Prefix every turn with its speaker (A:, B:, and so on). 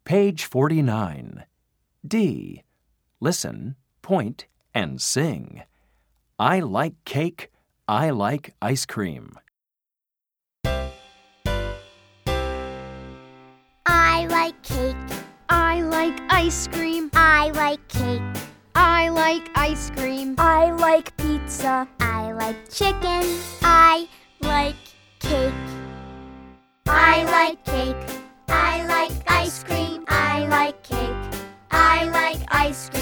A: Page 49. D. Listen, point, and sing. I like cake. I like ice cream.
B: I like cake.
C: I like ice cream.
B: I like cake.
C: I like ice cream.
B: I like pizza. I like chicken. I like cake. I like cake. I like ice cream. I like cake. I like ice cream.